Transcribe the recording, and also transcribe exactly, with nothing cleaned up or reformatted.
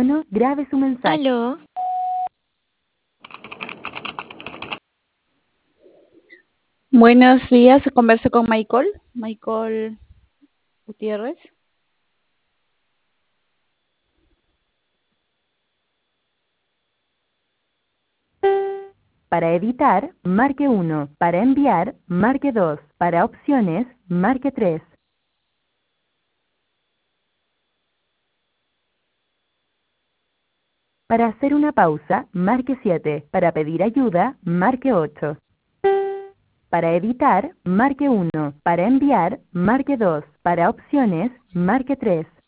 tono, grabe su mensaje. Aló. Buenos días, converso con Michael. Michael Gutiérrez. Para editar, marque uno. Para enviar, marque dos. Para opciones, marque tres. Para hacer una pausa, marque siete. Para pedir ayuda, marque ocho. Para editar, marque uno. Para enviar, marque dos. Para opciones, marque tres.